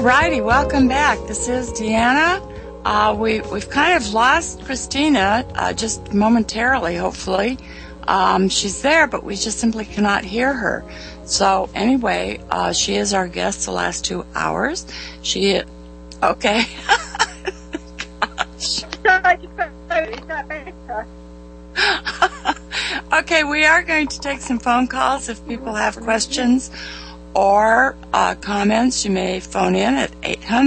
righty, welcome back. This is Deanna. We've kind of lost Christina just momentarily, hopefully. She's there, but we just simply cannot hear her. So anyway, she is our guest the last 2 hours. Okay. Gosh. Okay, we are going to take some phone calls if people have questions or comments. You may phone in at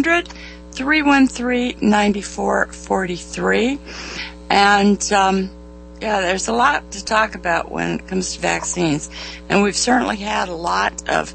800-313-9443. And there's a lot to talk about when it comes to vaccines. And we've certainly had a lot of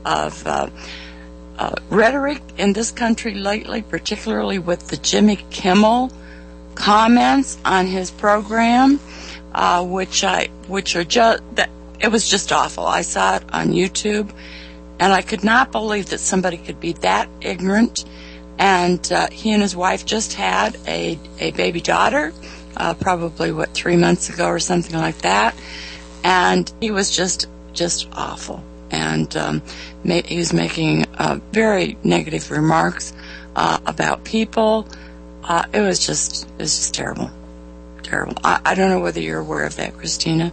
rhetoric in this country lately, particularly with the Jimmy Kimmel comments on his program, which are just, it was just awful. I saw it on YouTube, and I could not believe that somebody could be that ignorant. And he and his wife just had a baby daughter, probably 3 months ago or something like that. And he was just awful. And he was making very negative remarks about people. It was just terrible. Terrible. I don't know whether you're aware of that, Christina.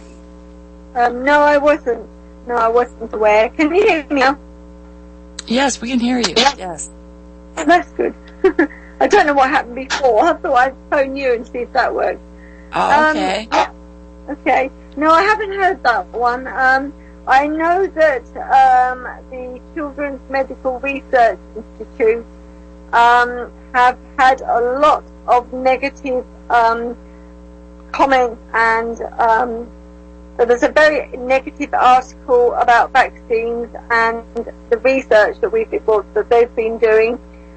No, I wasn't. No, I wasn't aware. Can you hear me now? Yes, we can hear you. Yes. Oh, that's good. I don't know what happened before. I thought I'd phone you and see if that worked. Oh, okay. Okay. No, I haven't heard that one. I know that the Children's Medical Research Institute have had a lot of negative comments, and there was a very negative article about vaccines and the research that they've been doing,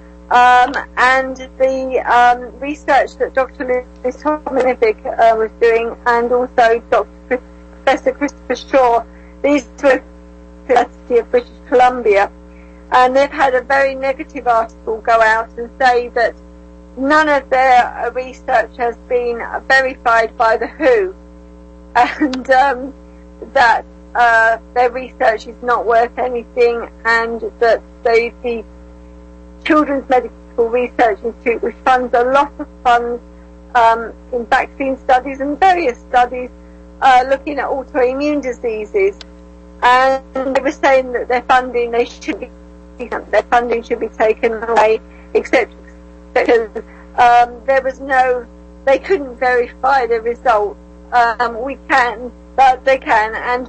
and the research that Dr. Liz Tomanovic was doing, and also Professor Christopher Shaw. These were the University of British Columbia, and they've had a very negative article go out and say that none of their research has been verified by the WHO, and that their research is not worth anything, and that the Children's Medical Research Institute, which funds a lot of funds in vaccine studies and various studies looking at autoimmune diseases, and they were saying that their funding should be taken away, except because they couldn't verify the results. We can, but they can, and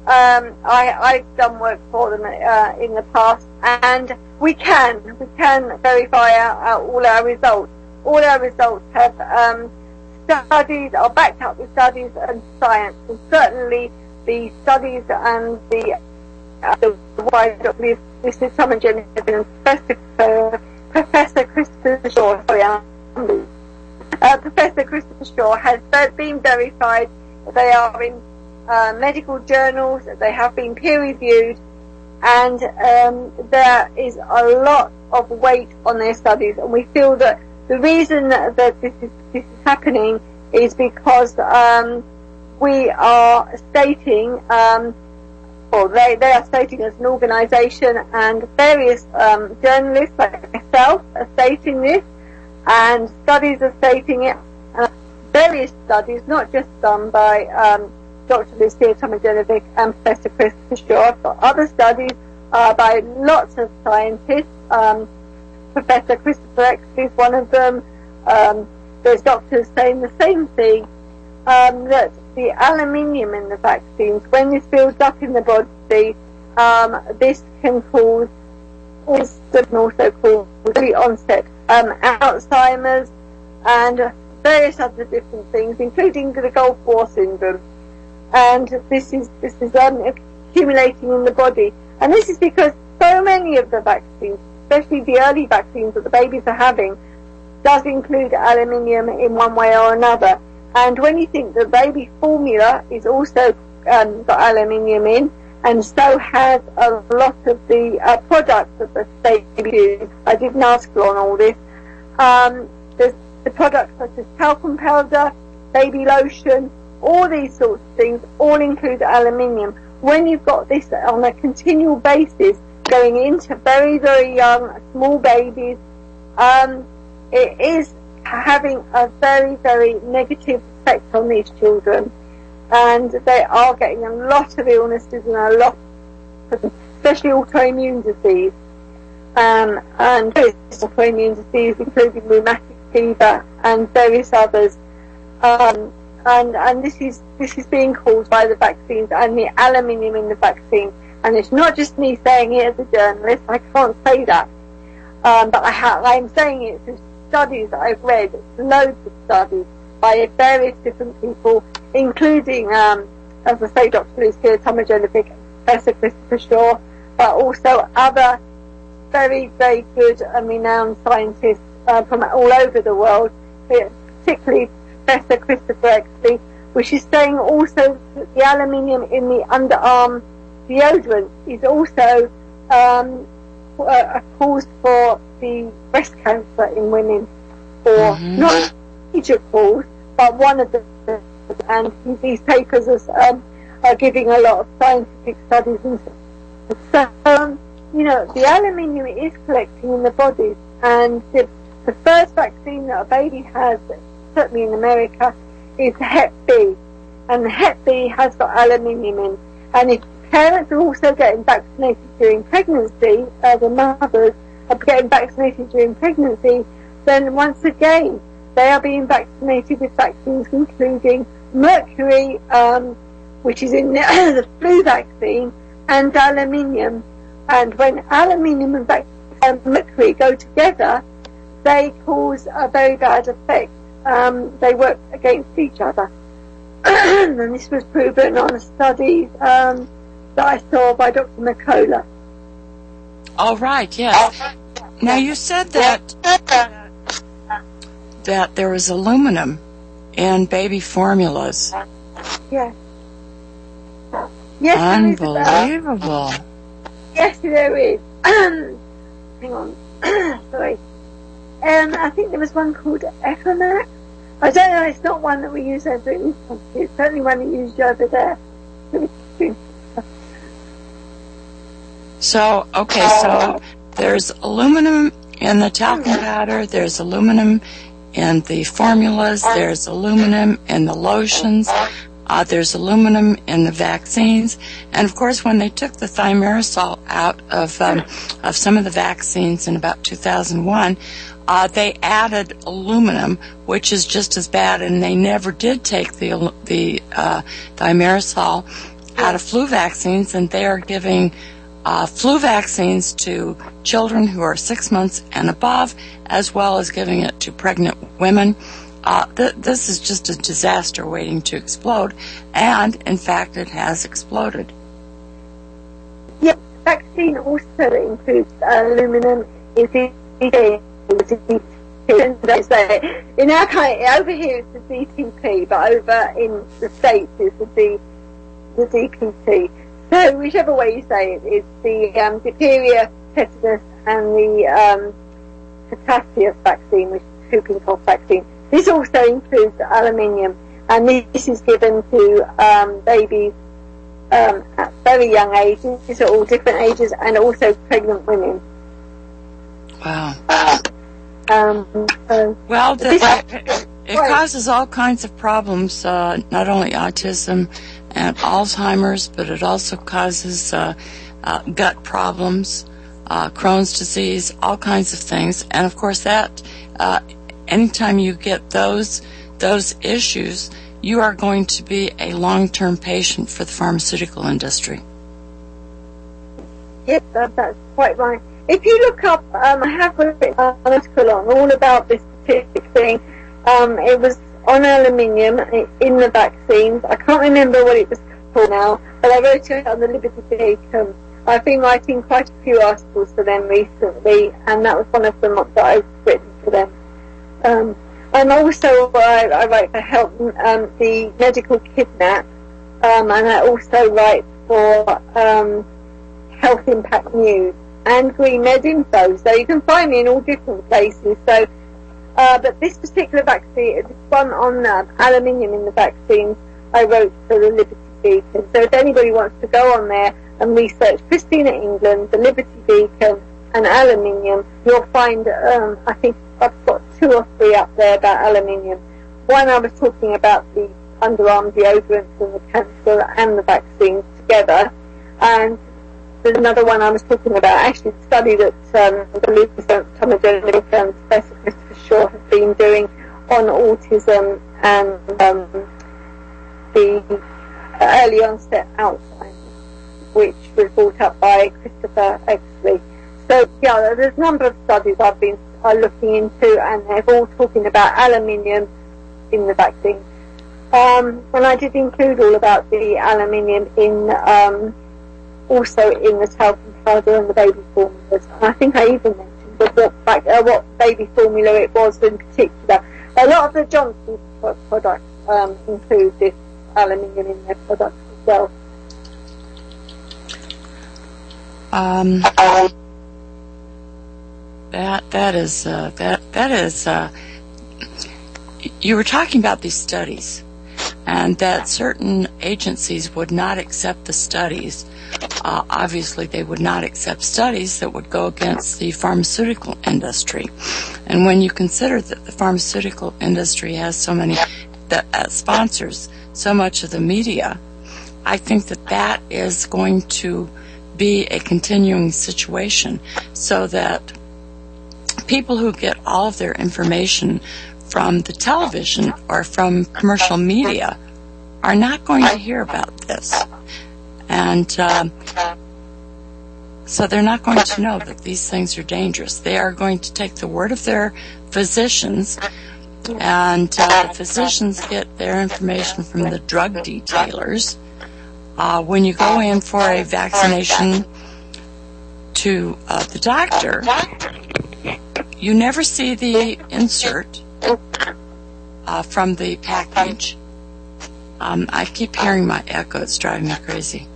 I've done work for them in the past, and we can verify all our results. All our results have studies, are backed up with studies and science, and certainly the studies and the wide this is some and Professor Christopher Shaw. Professor Christopher Shaw has been verified. They are in medical journals. They have been peer-reviewed, and there is a lot of weight on their studies. And we feel that the reason that this is happening is because we are stating, they are stating as an organisation, and various journalists like myself are stating this, and studies are stating it. Various studies, not just done by Dr. Lucia Tomanovic and Professor Christopher Shaw, but other studies by lots of scientists. Professor Christopher X is one of them. There's doctors saying the same thing, that the aluminium in the vaccines, when this builds up in the body, this can cause, also cause early onset Alzheimer's and various other different things, including the Gulf War syndrome. And this is accumulating in the body. And this is because so many of the vaccines, especially the early vaccines that the babies are having, does include aluminium in one way or another. And when you think the baby formula is also got aluminium in, and so has a lot of the products that the baby use. I did an article on all this. There's the products such as talcum powder, baby lotion, all these sorts of things all include aluminium. When you've got this on a continual basis, going into very, very young, small babies. It is having a very, very negative effect on these children, and they are getting a lot of illnesses and a lot of, especially autoimmune disease, and various autoimmune disease, including rheumatic fever and various others. And this is being caused by the vaccines and the aluminium in the vaccine. And it's not just me saying it as a journalist. I can't say that, but I'm saying it through studies that I've read, loads of studies by various different people, including, as I say, Dr. Lucia Tomajanovic, Professor Christopher Shaw, but also other very, very good and renowned scientists from all over the world, particularly Professor Christopher Exley, which is saying also that the aluminium in the underarm deodorant is also a cause for the breast cancer in women, or not a major cause, but one of them. And these papers are giving a lot of scientific studies. And so, the aluminium is collecting in the body, and the first vaccine that a baby has, certainly in America, is Hep B, and the Hep B has got aluminium in. And if parents are also getting vaccinated during pregnancy, the mothers are getting vaccinated during pregnancy, then once again they are being vaccinated with vaccines including mercury, which is in the flu vaccine, and aluminium. And when aluminium and mercury go together, they cause a very bad effect. They work against each other. And this was proven on a study that I saw by Dr. McCullough. All right, yes. Now you said that there was aluminum in baby formulas. Yes. Yes, unbelievable. Yes, there is. Hang on. Sorry. I think there was one called Ephomax. I don't know, it's not one that we use over in this country. It's certainly one that we use over there. So there's aluminum in the talcum powder, there's aluminum in the formulas, there's aluminum in the lotions, there's aluminum in the vaccines, and of course when they took the thimerosal out of some of the vaccines in about 2001, they added aluminum, which is just as bad, and they never did take the thimerosal out of flu vaccines, and they are giving flu vaccines to children who are 6 months and above, as well as giving it to pregnant women. This is just a disaster waiting to explode, and in fact it has exploded. Yes, vaccine also includes aluminum. In our country, over here it's the DTP, but over in the States it's the DPT. So whichever way you say it, it's the diphtheria, tetanus, and the pertussis vaccine, which is the whooping cough vaccine. This also includes aluminium, and this is given to babies at very young ages. These are all different ages, and also pregnant women. Wow. It causes all kinds of problems, not only autism and Alzheimer's, but it also causes gut problems, Crohn's disease, all kinds of things. And of course that, anytime you get those issues, you are going to be a long-term patient for the pharmaceutical industry. Yes, that's quite right. If you look up, I have written an article on all about this particular thing. It was on aluminium in the vaccines. I can't remember what it was called now, but I wrote it on the Liberty Beacon. I've been writing quite a few articles for them recently, and that was one of them that I've written for them. And also I write for Help the Medical Kidnap, and I also write for Health Impact News and Green Med Info, so you can find me in all different places. So, but this particular vaccine, this one on aluminium in the vaccines, I wrote for the Liberty Beacon. So if anybody wants to go on there and research Christina England, the Liberty Beacon, and aluminium, you'll find, I think I've got 2 or 3 up there about aluminium. One, I was talking about the underarm deodorants and the cancer and the vaccines together, and there's another one I was talking about, actually the study that the Lucas Tomogenic and Professor Christopher Shaw have been doing on autism and the early onset Alzheimer's, which was brought up by Christopher Exley. So yeah, there's a number of studies I've been looking into, and they're all talking about aluminium in the vaccine. And I did include all about the aluminium in also in the talcum powder and the baby formulas. And I think I even mentioned what baby formula it was in particular. A lot of the Johnson products include this aluminium in their products as well. That is. You were talking about these studies, and that certain agencies would not accept the studies. Obviously, they would not accept studies that would go against the pharmaceutical industry. And when you consider that the pharmaceutical industry has so many that sponsors so much of the media, I think that is going to be a continuing situation, so that people who get all of their information from the television or from commercial media are not going to hear about this. And so they're not going to know that these things are dangerous. They are going to take the word of their physicians, and the physicians get their information from the drug detailers. When you go in for a vaccination to the doctor, you never see the insert from the package. I keep hearing my echo. It's driving me crazy.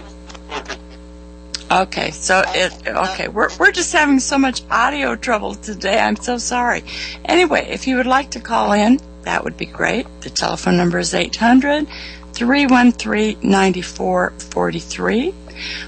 Okay, we're just having so much audio trouble today. I'm so sorry. Anyway, if you would like to call in, that would be great. The telephone number is 800-313-9443.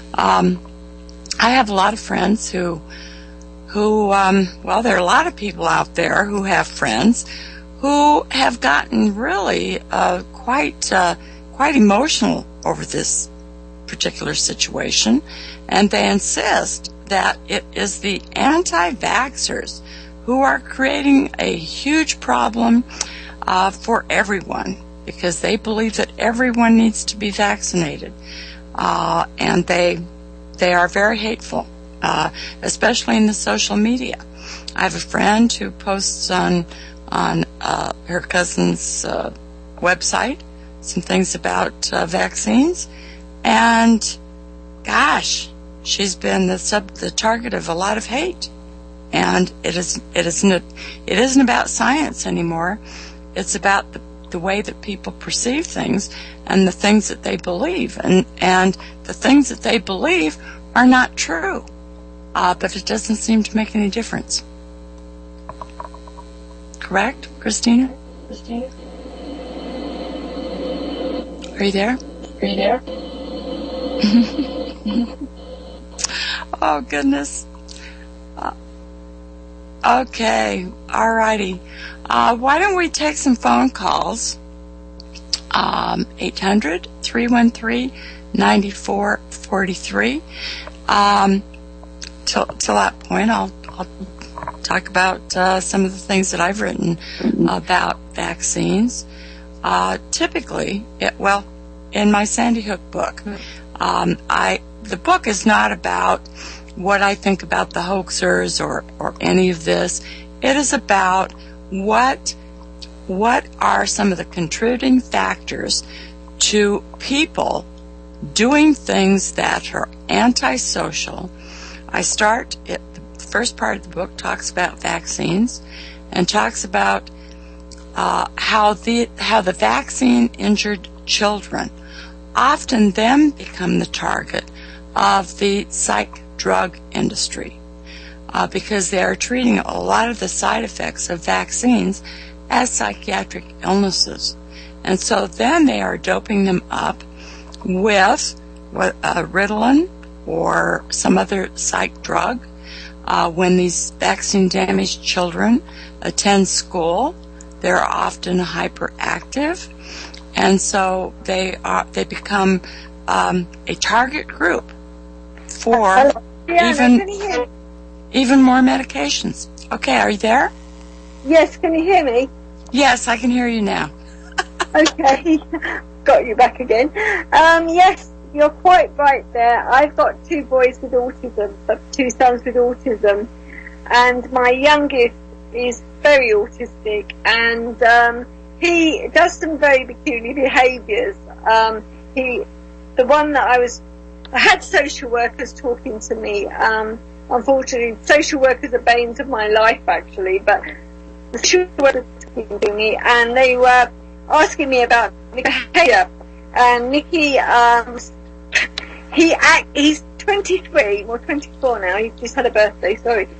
I have a lot of friends who there are a lot of people out there who have friends who have gotten really quite emotional over this particular situation, and they insist that it is the anti-vaxxers who are creating a huge problem for everyone, because they believe that everyone needs to be vaccinated, and they are very hateful, especially in the social media. I have a friend who posts on her cousin's website some things about vaccines, and gosh, she's been the target of a lot of hate. And it isn't about science anymore. It's about the way that people perceive things and the things that they believe, and the things that they believe are not true, but it doesn't seem to make any difference. Correct, Christina? Are you there? Oh, goodness. Okay, all righty. Why don't we take some phone calls? 800-313-9443. Till that point, I'll talk about some of the things that I've written about vaccines. Typically, in my Sandy Hook book, the book is not about what I think about the hoaxers or any of this. It is about what are some of the contributing factors to people doing things that are antisocial. The first part of the book talks about vaccines and talks about how the vaccine-injured children often then become the target of the psych drug industry because they are treating a lot of the side effects of vaccines as psychiatric illnesses. And so then they are doping them up with Ritalin or some other psych drug. When these vaccine-damaged children attend school, they're often hyperactive, and so they become a target group for even more medications. Okay, are you there? Yes, can you hear me? Yes, I can hear you now. Okay, got you back again. Yes, you're quite right there. I've got two boys with autism, two sons with autism, and my youngest is very autistic, and he does some very peculiar behaviours. The one that I had social workers talking to me. Unfortunately, social workers are banes of my life, actually, but the social workers were talking to me, and they were asking me about behaviour. And Nicky, he's 23, or 24 now, he's just had a birthday,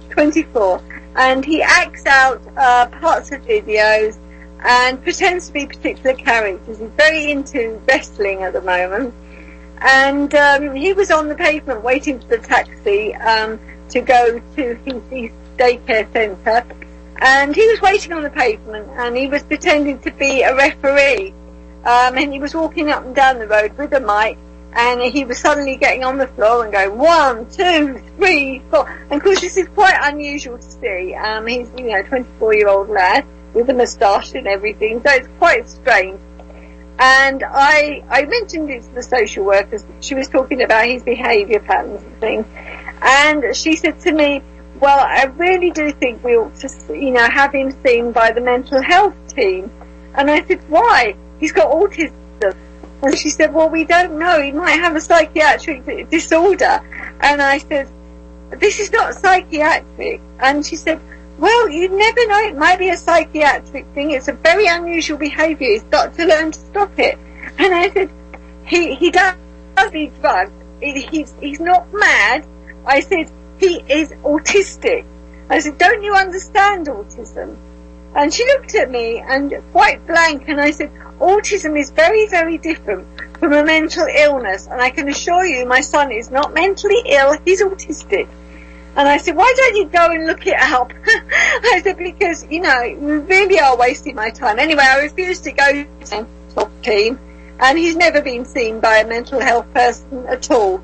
24, and he acts out parts of videos and pretends to be particular characters. He's very into wrestling at the moment, and he was on the pavement waiting for the taxi to go to his daycare centre, and he was waiting on the pavement, and he was pretending to be a referee, and he was walking up and down the road with a mic, and he was suddenly getting on the floor and going 1, 2, 3, 4. And of course, this is quite unusual to see. He's, a 24-year-old lad with a moustache and everything, so it's quite strange. And I mentioned it to the social workers. She was talking about his behaviour patterns and things, and she said to me, well, I really do think we ought to, have him seen by the mental health team. And I said, why? He's got autism. And she said, well, we don't know. He might have a psychiatric disorder. And I said, this is not psychiatric. And she said, well, you never know. It might be a psychiatric thing. It's a very unusual behaviour. He's got to learn to stop it. And I said, he does need drugs. He's not mad. I said, he is autistic. I said, don't you understand autism? And she looked at me and quite blank, and I said, autism is very, very different from a mental illness, and I can assure you my son is not mentally ill, he's autistic. And I said, why don't you go and look it up? I said, because, you really are wasting my time. Anyway, I refused to go to the mental health team, and he's never been seen by a mental health person at all.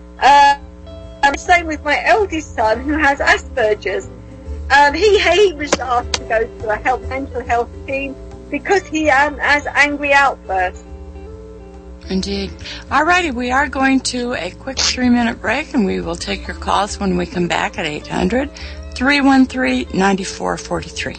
Same with my eldest son, who has Asperger's. He was asked to go to a mental health team because he has angry outbursts. Indeed. Alrighty, we are going to a quick 3-minute break, and we will take your calls when we come back at 800-313-9443.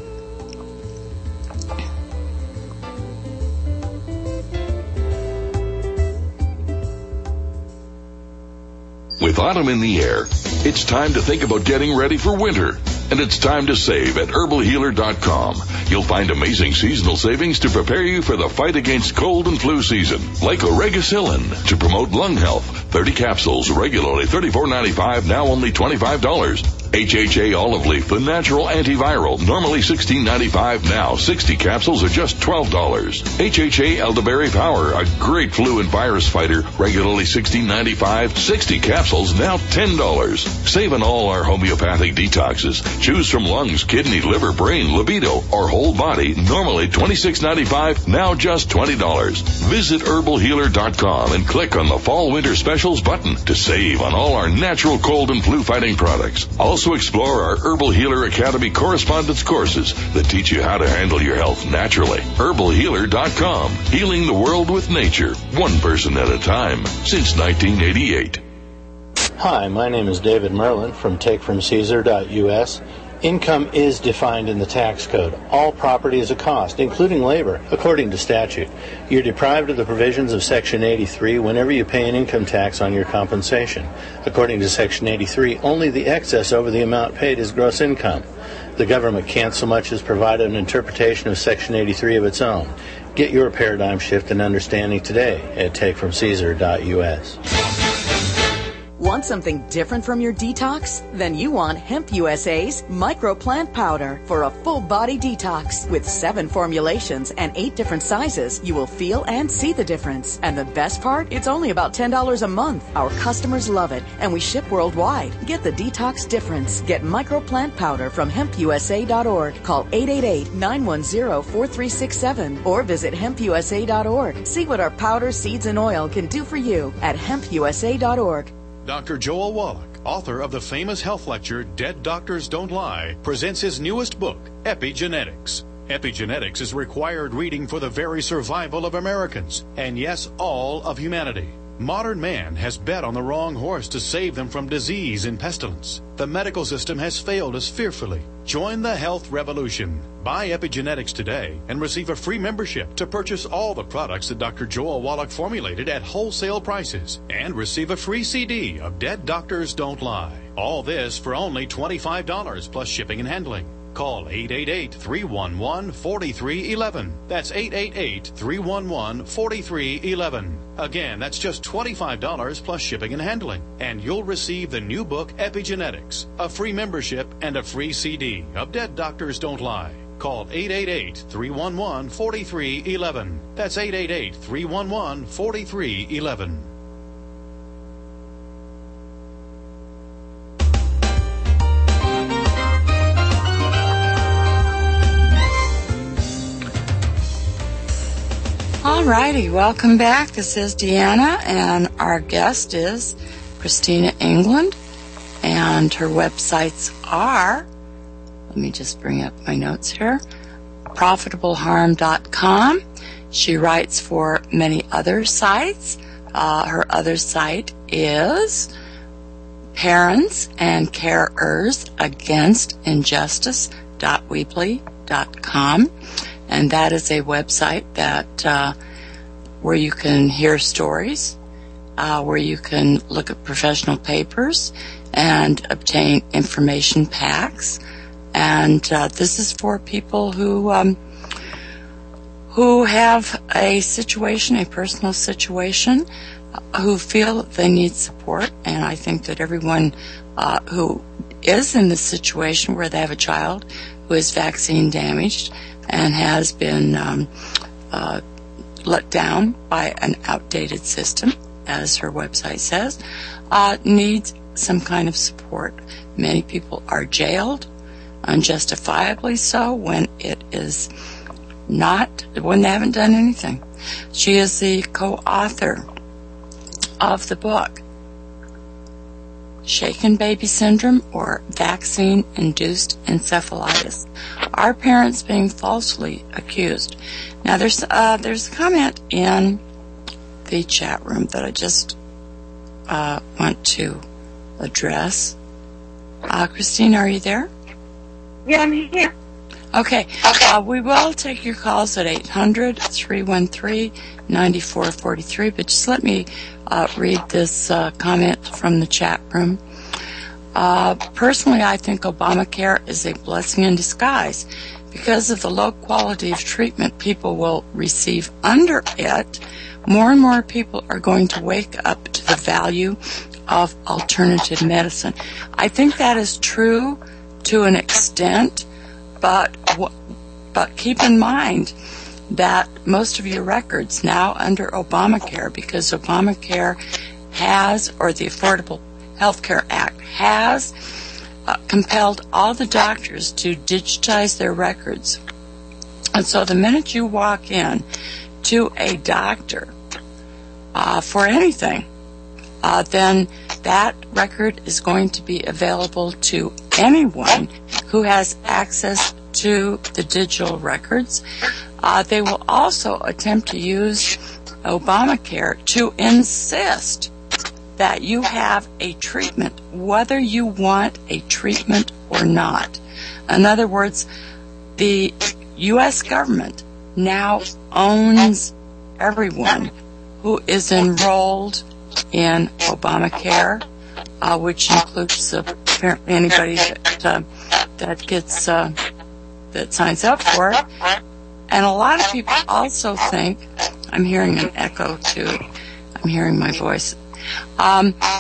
With autumn in the air, it's time to think about getting ready for winter. And it's time to save at herbalhealer.com. You'll find amazing seasonal savings to prepare you for the fight against cold and flu season. Like Oregacillin to promote lung health. 30 capsules, regularly $34.95, now only $25. HHA Olive Leaf, the natural antiviral, normally $16.95, now 60 capsules are just $12. HHA Elderberry Power, a great flu and virus fighter, regularly $16.95, 60 capsules, now $10. Save on all our homeopathic detoxes. Choose from lungs, kidney, liver, brain, libido, or whole body, normally $26.95, now just $20. Visit herbalhealer.com and click on the Fall Winter Specials button to save on all our natural cold and flu fighting products. Also explore our Herbal Healer Academy correspondence courses that teach you how to handle your health naturally. herbalhealer.com, healing the world with nature, one person at a time, since 1988. Hi, my name is David Merlin from takefromcaesar.us. Income is defined in the tax code. All property is a cost, including labor, according to statute. You're deprived of the provisions of Section 83 whenever you pay an income tax on your compensation. According to Section 83, only the excess over the amount paid is gross income. The government can't so much as provide an interpretation of Section 83 of its own. Get your paradigm shift and understanding today at takefromcaesar.us. Want something different from your detox? Then you want Hemp USA's Microplant Powder for a full body detox. With 7 formulations and 8 different sizes, you will feel and see the difference. And the best part? It's only about $10 a month. Our customers love it, and we ship worldwide. Get the detox difference. Get Microplant Powder from hempusa.org. Call 888-910-4367 or visit hempusa.org. See what our powder, seeds, and oil can do for you at hempusa.org. Dr. Joel Wallach, author of the famous health lecture Dead Doctors Don't Lie, presents his newest book, Epigenetics. Epigenetics is required reading for the very survival of Americans, and yes, all of humanity. Modern man has bet on the wrong horse to save them from disease and pestilence. The medical system has failed us fearfully. Join the health revolution. Buy Epigenetics today and receive a free membership to purchase all the products that Dr. Joel Wallach formulated at wholesale prices and receive a free CD of Dead Doctors Don't Lie. All this for only $25 plus shipping and handling. Call 888-311-4311. That's 888-311-4311. Again, that's just $25 plus shipping and handling. And you'll receive the new book, Epigenetics, a free membership, and a free CD of Dead Doctors Don't Lie. Call 888-311-4311. That's 888-311-4311. Alrighty, welcome back. This is Deanna, and our guest is Christina England, and her websites are, let me just bring up my notes here, profitableharm.com. She writes for many other sites. Her other site is Parents and Carers Against Injustice.weebly.com. And that is a website that where you can hear stories, where you can look at professional papers and obtain information packs. And this is for people who have a situation, a personal situation, who feel that they need support. And I think that everyone who is in this situation where they have a child who is vaccine damaged and has been let down by an outdated system, as her website says, needs some kind of support. Many people are jailed, unjustifiably so, when it is not, when they haven't done anything. She is the co-author of the book, Shaken Baby Syndrome, or Vaccine-Induced Encephalitis. Are parents being falsely accused? Now, there's a comment in the chat room that I just want to address. Christine, are you there? Yeah, I'm here. Okay. We will take your calls at 800-313-9443, but just let me read this comment from the chat room. Personally, I think Obamacare is a blessing in disguise. Because of the low quality of treatment people will receive under it, more and more people are going to wake up to the value of alternative medicine. I think that is true to an extent, but keep in mind that most of your records now under Obamacare, because Obamacare has, or the Affordable Health Care Act has, compelled all the doctors to digitize their records. And so the minute you walk in to a doctor for anything, then that record is going to be available to anyone who has access to the digital records. They will also attempt to use Obamacare to insist that you have a treatment, whether you want a treatment or not. In other words, the U.S. government now owns everyone who is enrolled in Obamacare, which includes apparently anybody that gets that signs up for it. And a lot of people also think, I'm hearing an echo too. I'm hearing my voice.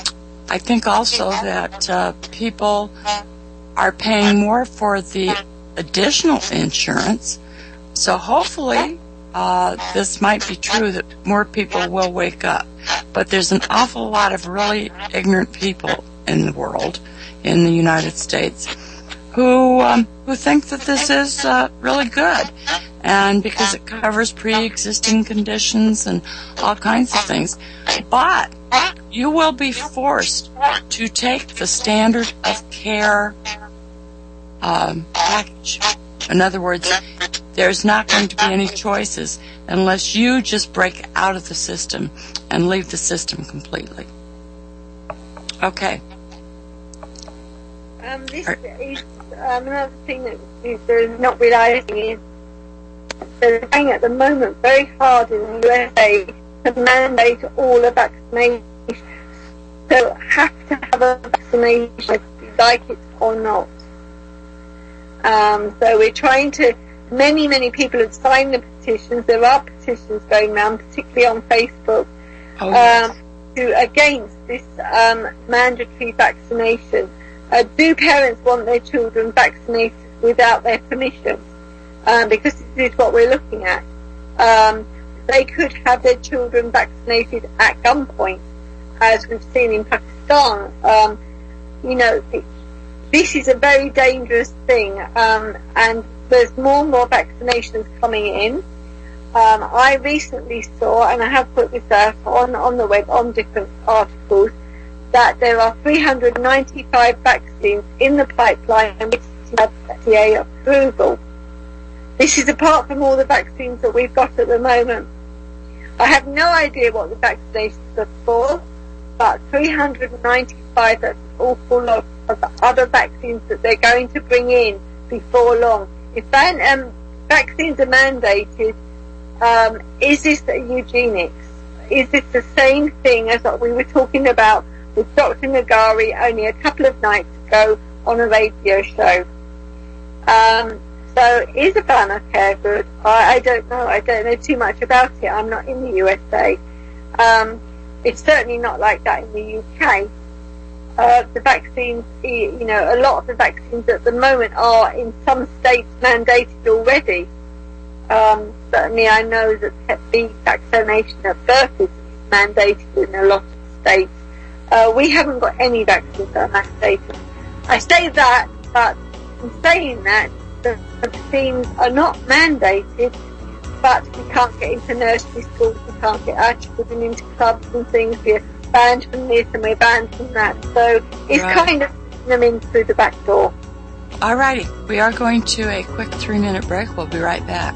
I think also that people are paying more for the additional insurance. So hopefully this might be true that more people will wake up. But there's an awful lot of really ignorant people in the world, in the United States, who think that this is really good, and because it covers pre-existing conditions and all kinds of things. But you will be forced to take the standard of care package. In other words, there's not going to be any choices unless you just break out of the system and leave the system completely. Okay. This is another thing that they're not realizing is they're trying at the moment very hard in the USA to mandate all the vaccinations. So have to have a vaccination whether you like it or not. So we're trying to, many people have signed the petitions. There are petitions going around, particularly on Facebook, against this mandatory vaccination. Do parents want their children vaccinated without their permission? Because this is what we're looking at. They could have their children vaccinated at gunpoint, as we've seen in Pakistan. This is a very dangerous thing, and there's more and more vaccinations coming in. I recently saw, and I have put this out on the web on different articles, that there are 395 vaccines in the pipeline and which have FDA approval. This is apart from all the vaccines that we've got at the moment. I have no idea what the vaccinations are for, but 395, that's an awful lot of other vaccines that they're going to bring in before long. If vaccines are mandated, is this eugenics? Is this the same thing as what we were talking about with Dr. Nagari only a couple of nights ago on a radio show? So is Obamacare good? I don't know. I don't know too much about it. I'm not in the USA. It's certainly not like that in the UK. The vaccines, a lot of the vaccines at the moment are in some states mandated already. Certainly I know that Hep B vaccination at birth is mandated in a lot of states. We haven't got any vaccines that are mandated. I say that, but in saying that, the vaccines are not mandated, but we can't get into nursery schools, we can't get our children into clubs and things, we're banned from this and we're banned from that. So it's kind of putting them in through the back door. Alrighty, we are going to a quick 3-minute break. We'll be right back.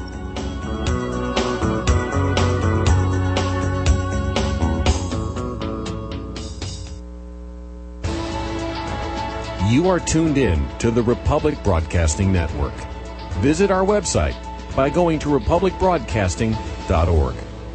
You are tuned in to the Republic Broadcasting Network. Visit our website by going to republicbroadcasting.org.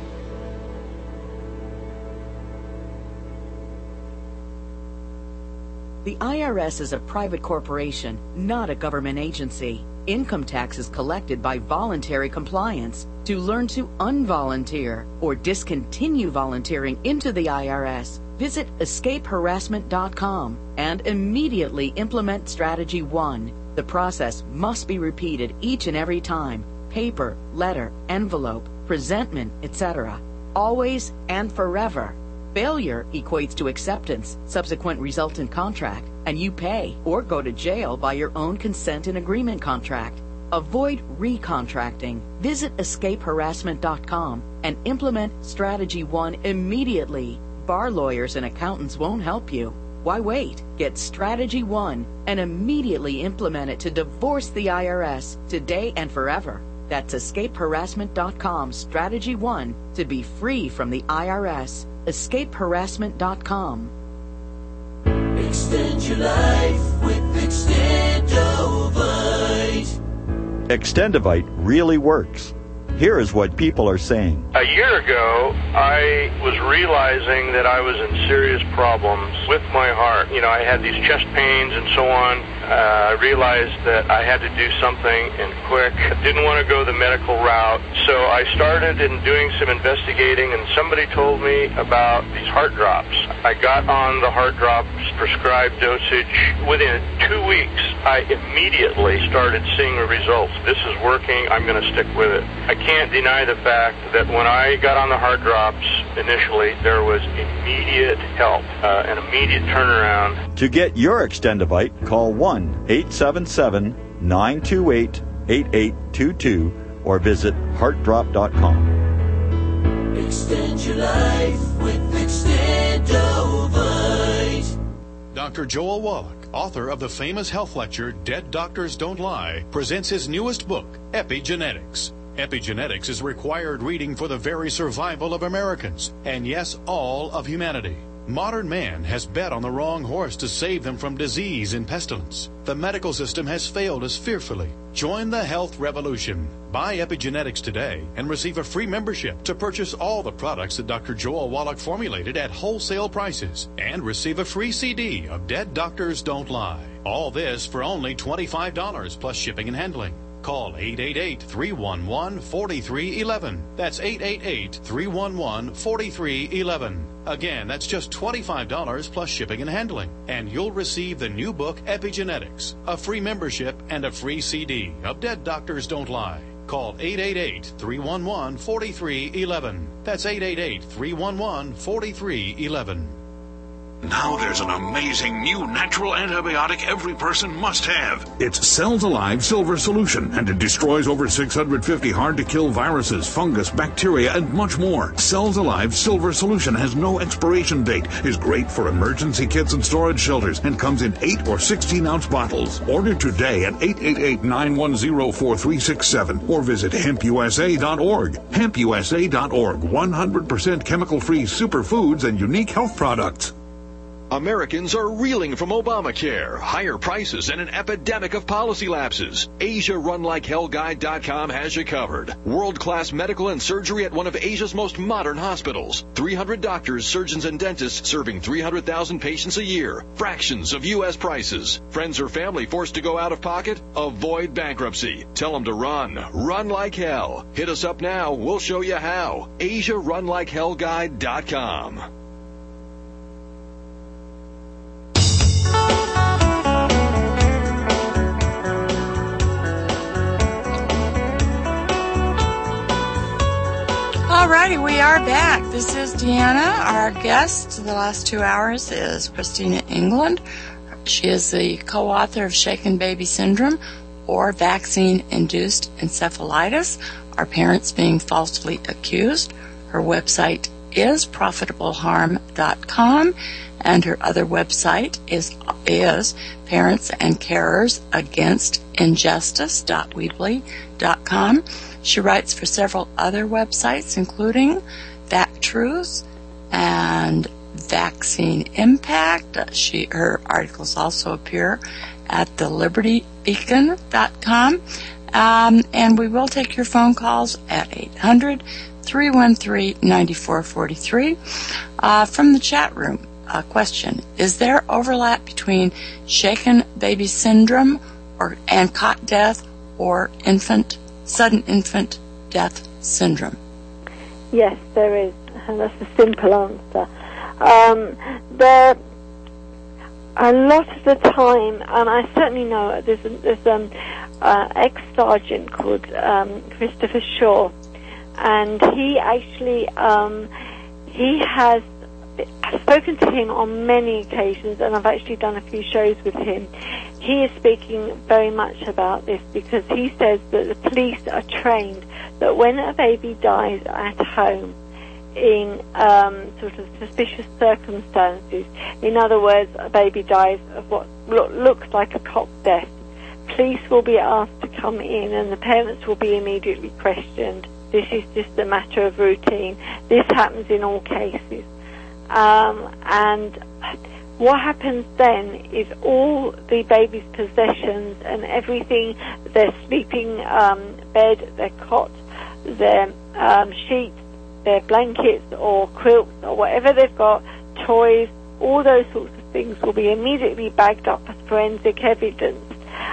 The IRS is a private corporation, not a government agency. Income tax is collected by voluntary compliance. To learn to unvolunteer or discontinue volunteering into the IRS, visit escapeharassment.com and immediately implement Strategy 1. The process must be repeated each and every time. Paper, letter, envelope, presentment, etc. Always and forever. Failure equates to acceptance, subsequent resultant contract, and you pay or go to jail by your own consent and agreement contract. Avoid recontracting. Visit escapeharassment.com and implement Strategy 1 immediately. Bar lawyers and accountants won't help you. Why wait? Get Strategy 1 and immediately implement it to divorce the IRS today and forever. That's escapeharassment.com Strategy 1 to be free from the IRS. escapeharassment.com. Extend your life with Extendovite. Extendovite really works. Here is what people are saying. A year ago, I was realizing that I was in serious problems with my heart. I had these chest pains and so on. I realized that I had to do something and quick. I didn't want to go the medical route, so I started in doing some investigating, and somebody told me about these heart drops. I got on the heart drops prescribed dosage. Within 2 weeks, I immediately started seeing the results. This is working. I'm going to stick with it. I can't deny the fact that when I got on the heart drops initially, there was immediate help, an immediate turnaround. To get your Extendivite, call 1-877-928-8822 or visit heartdrop.com. Extend your life with Extendovite. Dr. Joel Wallach, author of the famous health lecture Dead Doctors Don't Lie, presents his newest book, Epigenetics. Epigenetics is required reading for the very survival of Americans, and yes, all of humanity. Modern man has bet on the wrong horse to save them from disease and pestilence. The medical system has failed us fearfully. Join the health revolution. Buy Epigenetics today and receive a free membership to purchase all the products that Dr. Joel Wallach formulated at wholesale prices and receive a free CD of Dead Doctors Don't Lie. All this for only $25 plus shipping and handling. Call 888-311-4311. That's 888-311-4311. Again, that's just $25 plus shipping and handling. And you'll receive the new book, Epigenetics, a free membership, and a free CD of Dead Doctors Don't Lie. Call 888-311-4311. That's 888-311-4311. Now there's an amazing new natural antibiotic every person must have. It's Cells Alive Silver Solution, and it destroys over 650 hard-to-kill viruses, fungus, bacteria, and much more. Cells Alive Silver Solution has no expiration date, is great for emergency kits and storage shelters, and comes in 8 or 16-ounce bottles. Order today at 888-910-4367 or visit hempusa.org. Hempusa.org, 100% chemical-free superfoods and unique health products. Americans are reeling from Obamacare, higher prices, and an epidemic of policy lapses. AsiaRunLikeHellGuide.com has you covered. World-class medical and surgery at one of Asia's most modern hospitals. 300 doctors, surgeons, and dentists serving 300,000 patients a year. Fractions of U.S. prices. Friends or family forced to go out of pocket? Avoid bankruptcy. Tell them to run. Run like hell. Hit us up now. We'll show you how. AsiaRunLikeHellGuide.com. Alrighty, we are back. This is Deanna. Our guest the last 2 hours is Christina England. She is the co-author of Shaken Baby Syndrome, or Vaccine-Induced Encephalitis, Our Parents Being Falsely Accused. Her website is profitableharm.com, and her other website is Parents and Carers Against Injustice.weebly.com. She writes for several other websites, including VacTruth and Vaccine Impact. Her articles also appear at thelibertybeacon.com. And we will take your phone calls at 800-313-9443. From the chat room, a question: is there overlap between shaken baby syndrome and cot death or sudden infant death syndrome? Yes, there is, and that's a simple answer. A lot of the time, and I certainly know there's ex-sergeant called Christopher Shaw, and he actually I've spoken to him on many occasions, and I've actually done a few shows with him. He is speaking very much about this because he says that the police are trained that when a baby dies at home in sort of suspicious circumstances, in other words, a baby dies of what looks like a cot death, police will be asked to come in and the parents will be immediately questioned. This is just a matter of routine. This happens in all cases. And what happens then is all the baby's possessions and everything, their sleeping bed, their cot, their sheets, their blankets or quilts or whatever they've got, toys, all those sorts of things will be immediately bagged up as forensic evidence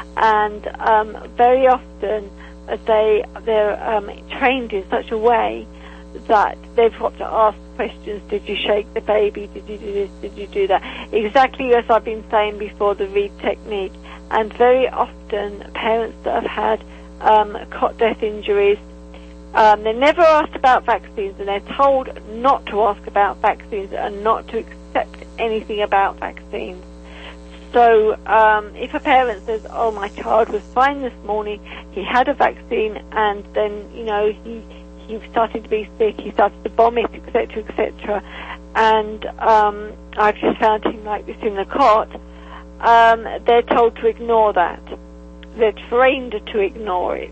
and very often they're trained in such a way that they've got to ask questions. Did you shake the baby? Did you do this? Did you do that? Exactly as I've been saying before, the read technique. And very often parents that have had cot death injuries, they're never asked about vaccines, and they're told not to ask about vaccines and not to accept anything about vaccines. So if a parent says, oh, my child was fine this morning, he had a vaccine, and then, he started to be sick, he started to vomit, etc., etc., and I've just found him like this in the cot, they're told to ignore that. They're trained to ignore it,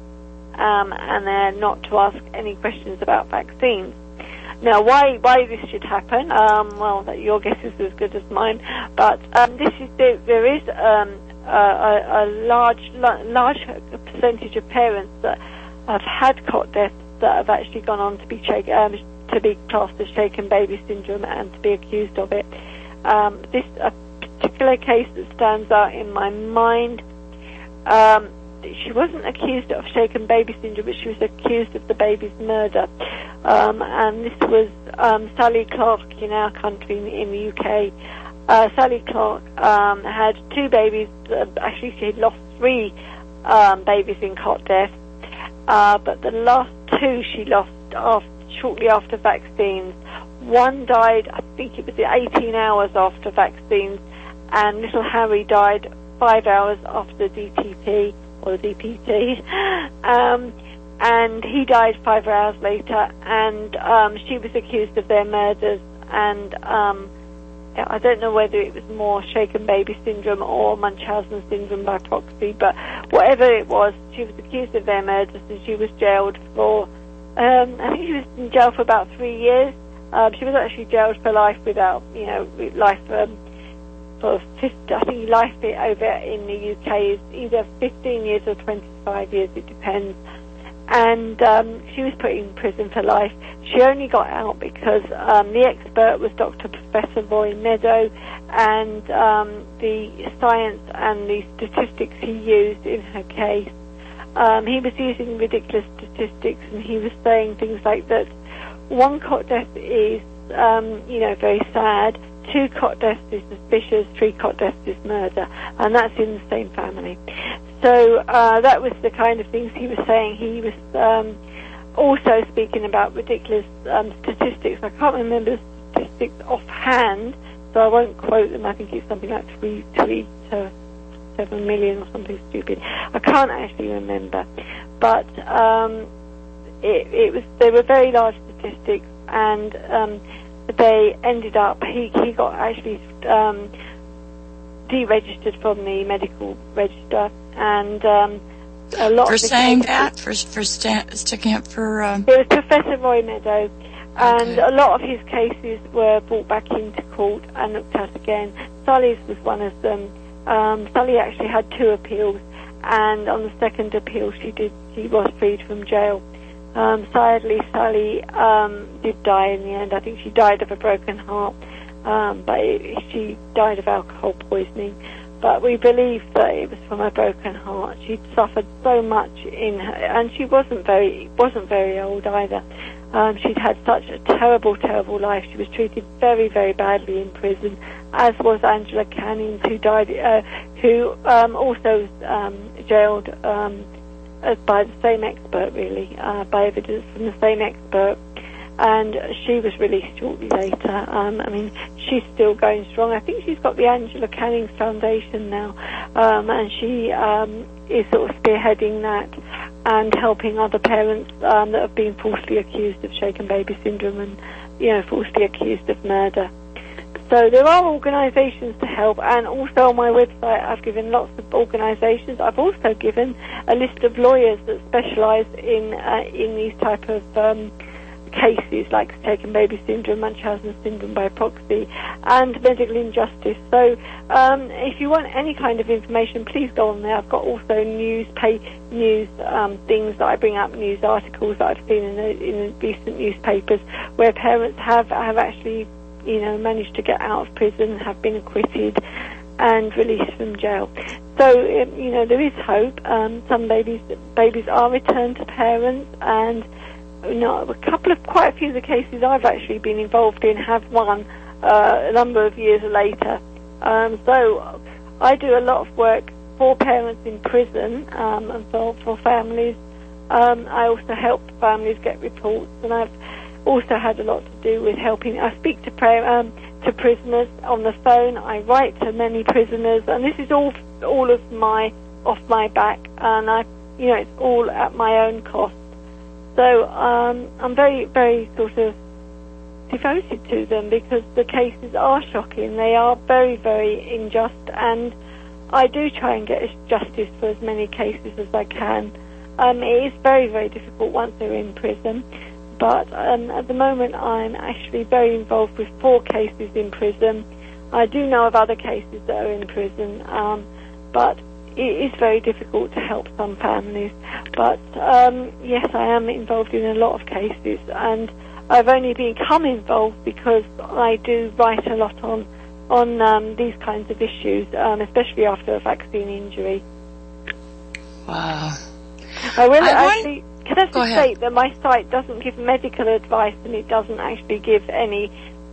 and they're not to ask any questions about vaccines. Now, why this should happen? Well, your guess is as good as mine. But there is a large percentage of parents that have had cot deaths that have actually gone on to be classed as shaken baby syndrome and to be accused of it. This particular case that stands out in my mind. She wasn't accused of shaken baby syndrome, but she was accused of the baby's murder. And this was Sally Clark in our country, in the UK. Sally Clark had 2 babies. Actually, she had lost 3 babies in cot death. But the last 2 she lost shortly after vaccines. One died, I think it was 18 hours after vaccines, and little Harry died 5 hours after the DTP. Or the DPT, and he died 5 hours later, and she was accused of their murders, and I don't know whether it was more shaken baby syndrome or Munchausen syndrome by proxy, but whatever it was, she was accused of their murders, and she was jailed for, I think she was in jail for about 3 years. She was actually jailed for life without, life, for 50, I think life over in the UK is either 15 years or 25 years, it depends. And she was put in prison for life. She only got out because the expert was Dr. Professor Roy Meadow, and the science and the statistics he used in her case. He was using ridiculous statistics, and he was saying things like that 1 cot death is, very sad. 2 cot deaths is suspicious, 3 cot deaths is murder, and that's in the same family. So that was the kind of things he was saying. He was also speaking about ridiculous statistics. I can't remember the statistics offhand, so I won't quote them. I think it's something like 3 to 7 million or something stupid. I can't actually remember, but they were very large statistics, and they ended up, he got actually deregistered from the medical register, and a lot for of saying that, for sticking up for. It was Professor Roy Meadow, and a lot of his cases were brought back into court and looked at again. Sully's was one of them. Sully actually had 2 appeals, and on the second appeal, she was freed from jail. Sadly, Sally did die in the end. I think she died of a broken heart, but she died of alcohol poisoning. But we believe that it was from a broken heart. She'd suffered so much in her, and she wasn't very old either. She'd had such a terrible life. She was treated very, very badly in prison, as was Angela Canning, who died, who also was jailed. By the same expert, really, by evidence from the same expert, and she was released shortly later. She's still going strong. I think she's got the Angela Canning Foundation now, and she is sort of spearheading that and helping other parents that have been falsely accused of shaken baby syndrome and, falsely accused of murder. So there are organisations to help, and also on my website I've given lots of organisations. I've also given a list of lawyers that specialise in these type of cases, like shaken baby syndrome, Munchausen syndrome by proxy, and medical injustice. So if you want any kind of information, please go on there. I've got also news things that I bring up, news articles that I've seen in recent newspapers where parents have actually managed to get out of prison, have been acquitted and released from jail. So, there is hope. Some babies are returned to parents, and quite a few of the cases I've actually been involved in have won a number of years later. So I do a lot of work for parents in prison and for families. I also help families get reports, and I've also had a lot to do with helping. I speak to prisoners on the phone. I write to many prisoners, and this is all off my back, and it's all at my own cost. So I'm very, very sort of devoted to them, because the cases are shocking. They are very, very unjust, and I do try and get justice for as many cases as I can. It is very, very difficult once they're in prison, but at the moment I'm actually very involved with 4 cases in prison. I do know of other cases that are in prison, but it is very difficult to help some families. But yes, I am involved in a lot of cases, and I've only become involved because I do write a lot on these kinds of issues, especially after a vaccine injury. Wow. Can I just state that my site doesn't give medical advice, and it doesn't actually give any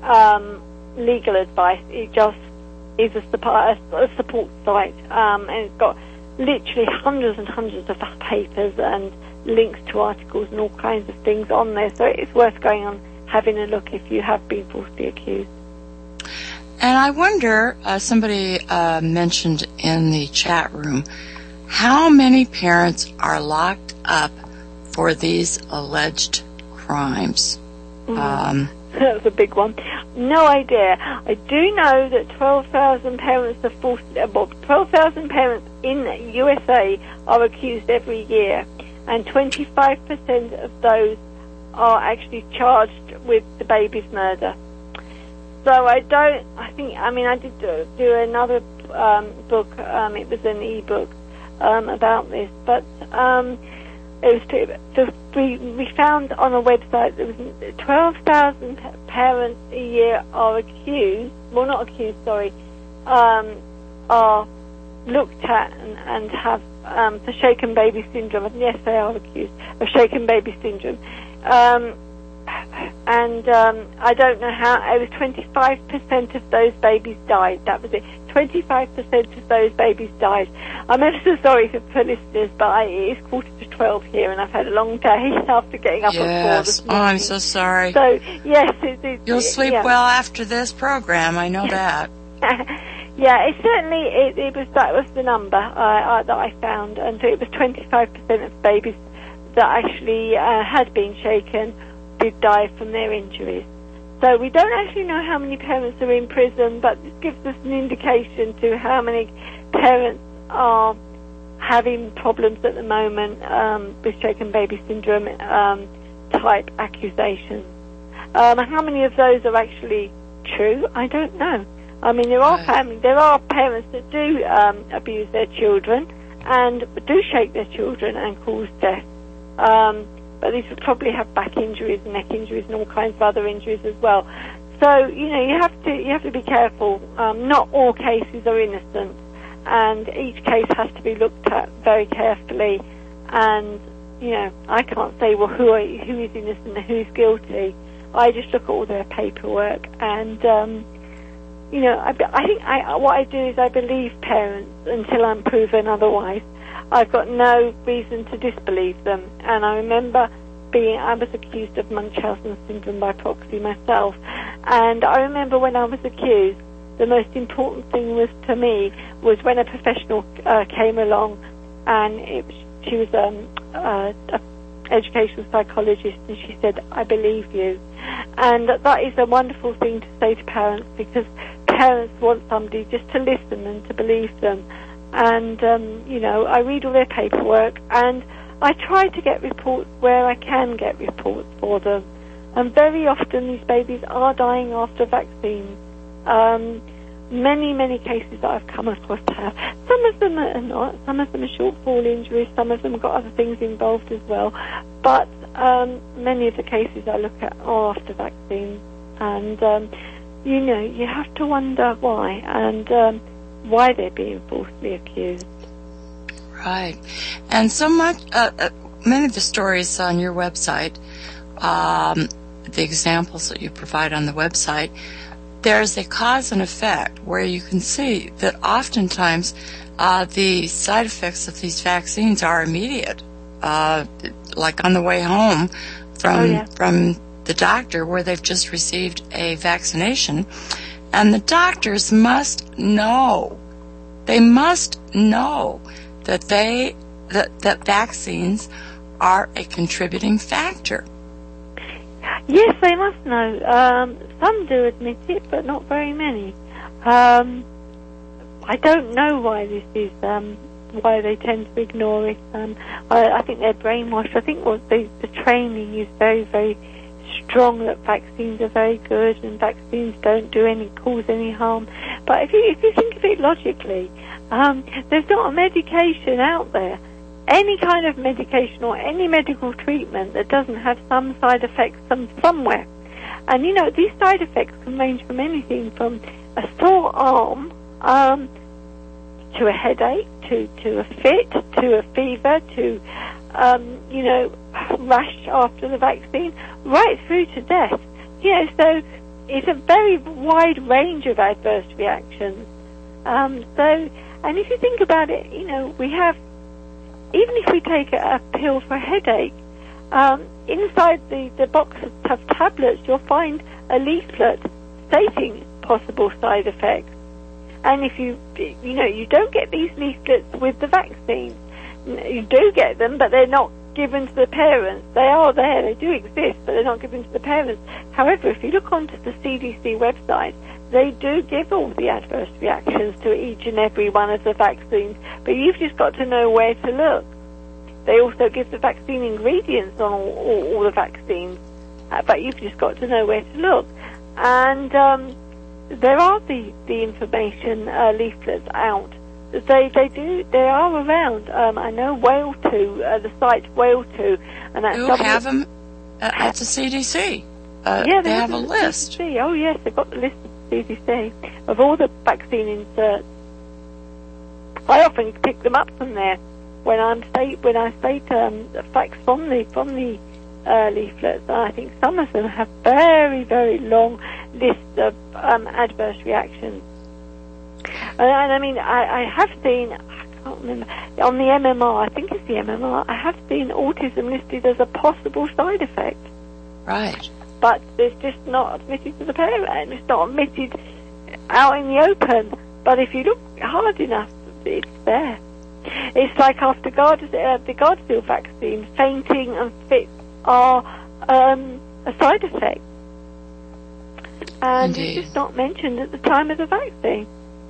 legal advice. It just is a support site, and it's got literally hundreds and hundreds of papers and links to articles and all kinds of things on there, so it's worth going on having a look if you have been falsely accused. And I wonder, somebody mentioned in the chat room, how many parents are locked up for these alleged crimes? That's a big one. No idea. I do know that 12,000 parents are 12,000 parents in the USA are accused every year, and 25% of those are actually charged with the baby's murder. So I did do another book, it was an e-book about this, but we found on a website there was 12,000 parents a year are accused, are looked at and have the shaken baby syndrome. And yes, they are accused of shaken baby syndrome. I don't know how, it was 25% of those babies died. That was it. 25% of those babies died. I'm ever so sorry for listeners, but it is 11:45 here, and I've had a long day after getting up at 4 this morning. I'm so sorry. So, yes. You'll sleep well after this program, I know that. Yeah, that was the number that I found, and so it was 25% of babies that actually had been shaken did die from their injuries. So we don't actually know how many parents are in prison, but this gives us an indication to how many parents are having problems at the moment with shaken baby syndrome type accusations. How many of those are actually true? I don't know. I mean, there are parents that do abuse their children and do shake their children and cause death. But these would probably have back injuries, neck injuries, and all kinds of other injuries as well. So, you have to be careful. Not all cases are innocent, and each case has to be looked at very carefully. And, I can't say, well, who is innocent and who is guilty. I just look at all their paperwork, and, what I do is I believe parents until I'm proven otherwise. I've got no reason to disbelieve them. And I remember I was accused of Munchausen syndrome by proxy myself. And I remember when I was accused, the most important thing to me was when a professional came along, and she was an educational psychologist, and she said, "I believe you." And that is a wonderful thing to say to parents, because parents want somebody just to listen and to believe them. And, I read all their paperwork, and I try to get reports where I can get reports for them. And very often these babies are dying after vaccines. Many, many cases that I've come across have. Some of them are not. Some of them are shortfall injuries. Some of them have got other things involved as well. But many of the cases I look at are after vaccines. And, you have to wonder why, and why they're being falsely accused. Right. And so much, many of the stories on your website, the examples that you provide on the website, there's a cause and effect where you can see that oftentimes the side effects of these vaccines are immediate, like on the way home from the doctor where they've just received a vaccination. And the doctors must know, they must know that that vaccines are a contributing factor. Yes, they must know. Some do admit it, but not very many. I don't know why this is, why they tend to ignore it. I think they're brainwashed. I think the training is very, very strong that vaccines are very good and vaccines don't cause any harm. But if you think of it logically, there's not a medication out there, any kind of medication or any medical treatment that doesn't have some side effects somewhere. And these side effects can range from anything from a sore arm to a headache, to a fit, to a fever, to rash after the vaccine, right through to death. So it's a very wide range of adverse reactions. And if you think about it, we have, even if we take a pill for a headache, inside the box of tablets, you'll find a leaflet stating possible side effects. And if you don't get these leaflets with the vaccine. You do get them, but they're not given to the parents. They are there, they do exist, but they're not given to the parents. However, if you look onto the CDC website, they do give all the adverse reactions to each and every one of the vaccines, but you've just got to know where to look. They also give the vaccine ingredients on all the vaccines, but you've just got to know where to look. And there are the information leaflets out. They are around. I know Whale 2, the site Whale 2, and that's you have them at the CDC. Yeah, they have a list. CDC. Oh yes, they've got the list of the CDC of all the vaccine inserts. I often pick them up from there when I state facts from the leaflets. I think some of them have very, very long lists of adverse reactions. And I mean, I have seen, I can't remember, on the MMR, I think it's the MMR, I have seen autism listed as a possible side effect. Right. But it's just not admitted to the parent, it's not admitted out in the open. But if you look hard enough, it's there. It's like after the Gardasil vaccine, fainting and fits are a side effect. And Indeed. it's just not mentioned at the time of the vaccine.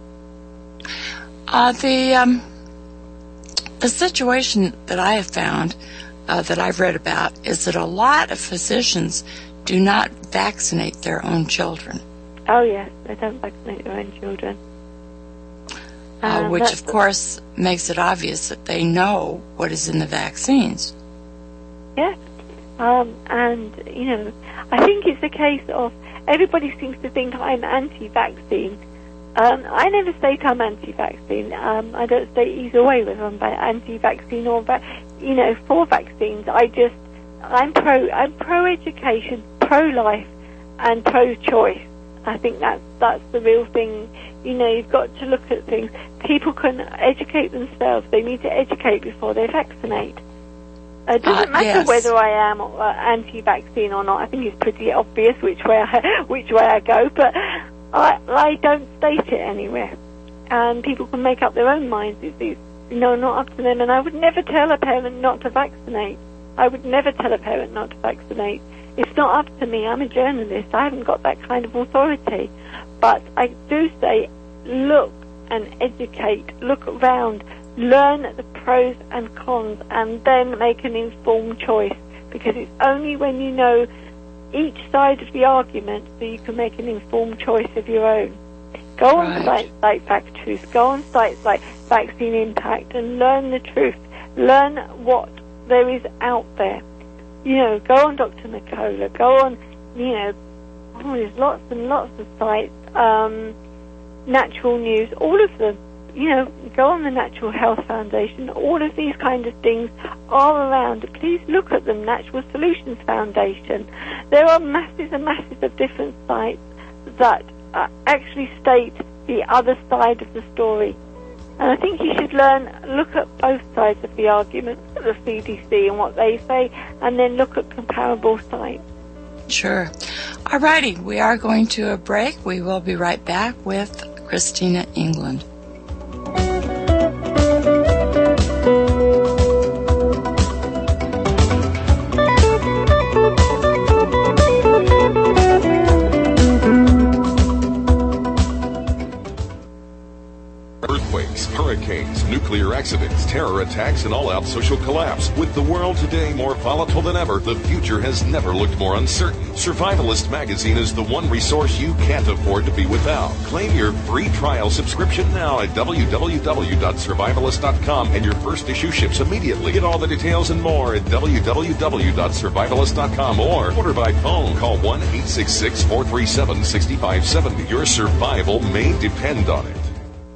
The situation that I have found, that I've read about, is that a lot of physicians do not vaccinate their own children. Oh yes, they don't vaccinate their own children. Which of course makes it obvious that they know what is in the vaccines. Yes. And, I think it's a case of everybody seems to think I'm anti-vaccine. I never state I'm anti-vaccine. I don't state either way whether I'm anti-vaccine or, for vaccines. I'm pro-education, pro-life, and pro-choice. I think that's the real thing. You've got to look at things. People can educate themselves. They need to educate before they vaccinate. It doesn't matter whether I am anti-vaccine or not. I think it's pretty obvious which way I go, but I don't state it anywhere. And people can make up their own minds. It's not up to them. And I would never tell a parent not to vaccinate. I would never tell a parent not to vaccinate. It's not up to me. I'm a journalist. I haven't got that kind of authority. But I do say, look and educate. Look around. Learn the pros and cons and then make an informed choice, because it's only when you know each side of the argument that you can make an informed choice of your own. Go on sites like FactTruth, go on sites like Vaccine Impact and learn the truth. Learn what there is out there. Go on Dr. Nicola, go on, there's lots and lots of sites, Natural News, all of them. go on the Natural Health Foundation. All of these kind of things are around. Please look at them. Natural Solutions Foundation. There are masses and masses of different sites that actually state the other side of the story. And I think you should look at both sides of the argument, at the CDC and what they say, and then look at comparable sites. Sure. All righty. We are going to a break. We will be right back with Christina England. Earthquakes, hurricanes, nuclear accidents, terror attacks, and all-out social collapse. With the world today more volatile than ever, the future has never looked more uncertain. Survivalist Magazine is the one resource you can't afford to be without. Claim your free trial subscription now at www.survivalist.com, and your first issue ships immediately. Get all the details and more at www.survivalist.com or order by phone. Call 1-866-437-6570. Your survival may depend on it.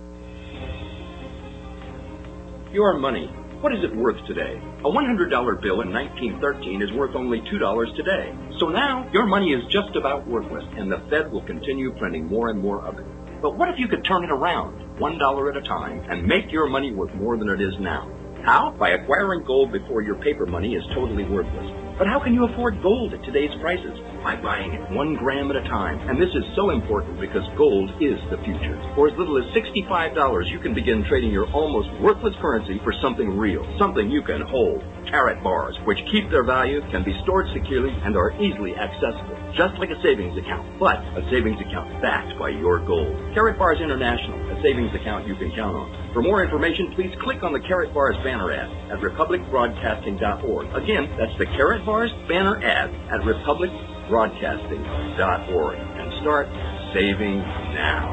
Your money. What is it worth today? A $100 bill in 1913 is worth only $2 today. So now, your money is just about worthless, and the Fed will continue printing more and more of it. But what if you could turn it around, $1 at a time, and make your money worth more than it is now? How? By acquiring gold before your paper money is totally worthless. But how can you afford gold at today's prices? By buying it 1 gram at a time. And this is so important because gold is the future. For as little as $65, you can begin trading your almost worthless currency for something real, something you can hold. Carrot bars, which keep their value, can be stored securely, and are easily accessible, just like a savings account, but a savings account backed by your gold. Carrot Bars International, a savings account you can count on. For more information, please click on the Carrot Bars banner ad at republicbroadcasting.org. Again, that's the Carrot Bars banner ad at republicbroadcasting.org. And start saving now.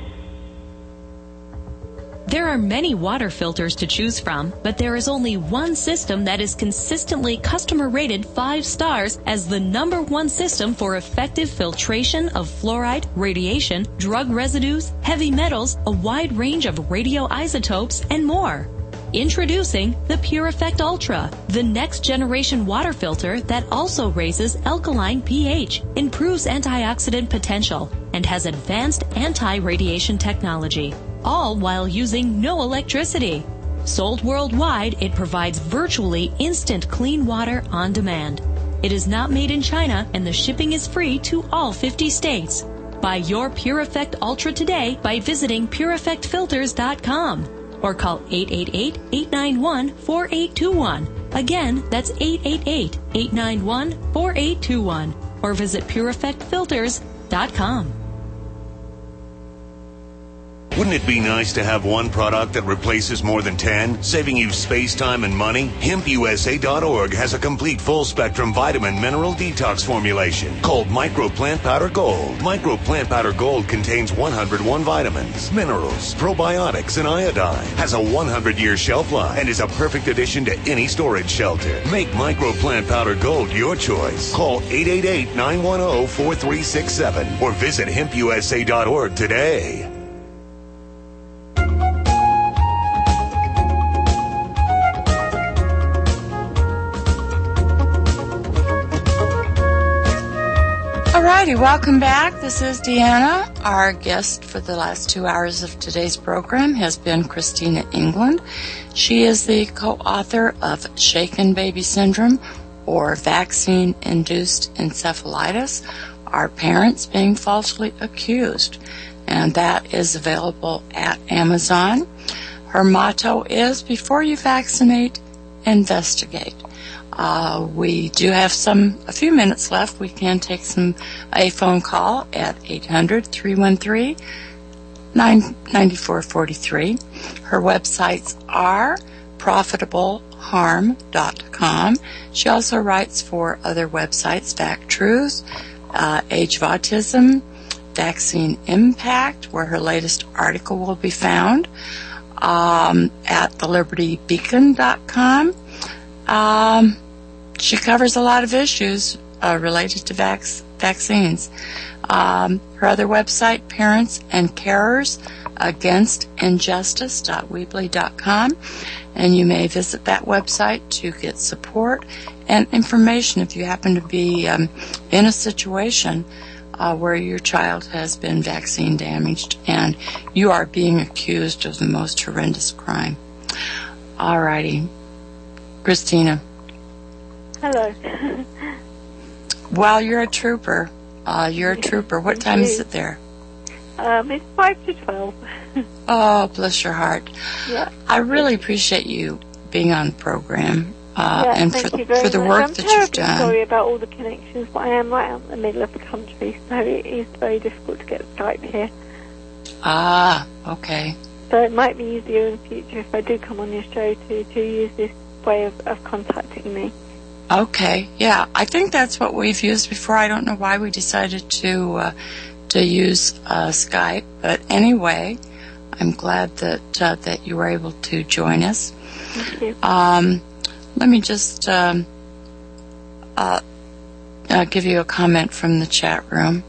There are many water filters to choose from, but there is only one system that is consistently customer rated 5 stars as the #1 system for effective filtration of fluoride, radiation, drug residues, heavy metals, a wide range of radioisotopes, and more. Introducing the Pure Effect Ultra, the next generation water filter that also raises alkaline pH, improves antioxidant potential, and has advanced anti-radiation technology, all while using no electricity. Sold worldwide, it provides virtually instant clean water on demand. It is not made in China, and the shipping is free to all 50 states. Buy your Pure Effect Ultra today by visiting PureEffectFilters.com or call 888-891-4821. Again, that's 888-891-4821 or visit PureEffectFilters.com. Wouldn't it be nice to have one product that replaces more than 10, saving you space, time, and money? HempUSA.org has a complete full-spectrum vitamin mineral detox formulation called Micro Plant Powder Gold. Micro Plant Powder Gold contains 101 vitamins, minerals, probiotics, and iodine. Has a 100-year shelf life and is a perfect addition to any storage shelter. Make Micro Plant Powder Gold your choice. Call 888-910-4367 or visit HempUSA.org today. Alrighty, welcome back. This is Deanna. Our guest for the last 2 hours of today's program has been Christina England. She is the co-author of Shaken Baby Syndrome, or Vaccine-Induced Encephalitis, Our Parents Being Falsely Accused, and that is available at Amazon. Her motto is, before you vaccinate, investigate. We do have a few minutes left. We can take a phone call at 800-313-9443. Her websites are profitableharm.com. She also writes for other websites, Fact Truth, Age of Autism, Vaccine Impact, where her latest article will be found, at thelibertybeacon.com. She covers a lot of issues related to vaccines. Her other website, Parents and Carers Against Injustice.weebly.com, and you may visit that website to get support and information if you happen to be in a situation where your child has been vaccine damaged and you are being accused of the most horrendous crime. All righty. Christina. Hello. Well, you're a trooper. What time is it there? It's 5 to 12. Oh, bless your heart. Yeah. I really appreciate you being on the program and for the work that you've done. I'm sorry about all the connections, but I am right out in the middle of the country, so it is very difficult to get Skype here. Ah, okay. So it might be easier in the future if I do come on your show to use this way of contacting me. Okay, yeah. I think that's what we've used before. I don't know why we decided to use Skype, but anyway, I'm glad that you were able to join us. Thank you. Let me just give you a comment from the chat room.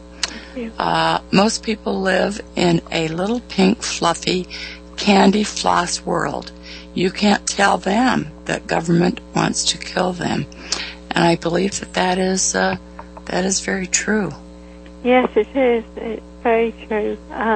Most people live in a little pink, fluffy, candy floss world. You can't tell them that government wants to kill them. And I believe that is very true. Yes, it is. It's very true.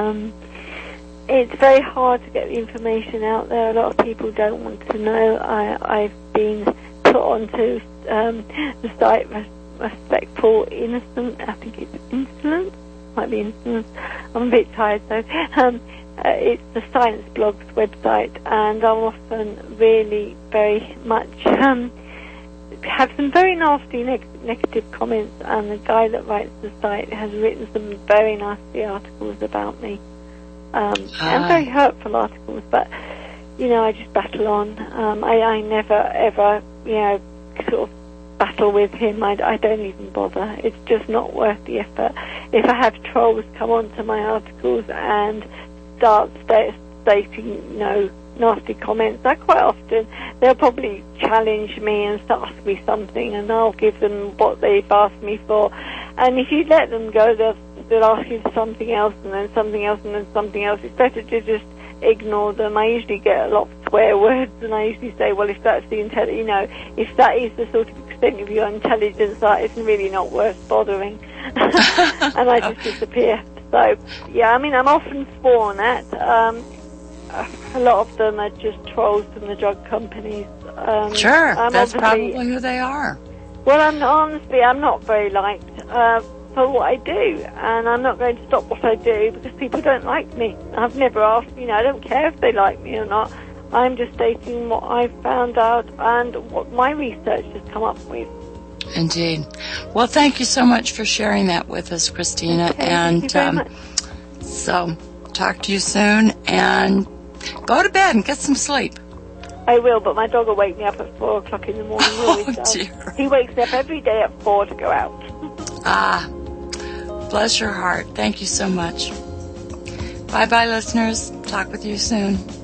It's very hard to get the information out there. A lot of people don't want to know. I've been put onto the site Respectful Innocent. I think it's Insolence. Might be Insolence. I'm a bit tired though. It's the Science Blog's website, and I'm often really very much have some very nasty negative comments, and the guy that writes the site has written some very nasty articles about me, and very hurtful articles, but I just battle on. I never ever sort of battle with him. I don't even bother. It's just not worth the effort. If I have trolls come onto my articles and start stating nasty comments, I quite often, they'll probably challenge me and ask me something, and I'll give them what they've asked me for. And if you let them go, they'll ask you for something else, and then something else, and then something else. It's better to just ignore them. I usually get a lot of swear words, and I usually say, well, if that's the if that is the sort of extent of your intelligence, that isn't really not worth bothering. And I just disappear. So, yeah, I mean, I'm often sworn at. A lot of them are just trolls from the drug companies. Sure, that's probably who they are. Well, I'm not very liked for what I do, and I'm not going to stop what I do because people don't like me. I've never asked, I don't care if they like me or not. I'm just stating what I've found out and what my research has come up with. Indeed. Well, thank you so much for sharing that with us, Christina. Okay, and thank you very much. So, talk to you soon, and go to bed and get some sleep. I will, but my dog will wake me up at 4 o'clock in the morning. Oh, dear. He wakes up every day at 4 to go out. Bless your heart. Thank you so much. Bye-bye, listeners. Talk with you soon.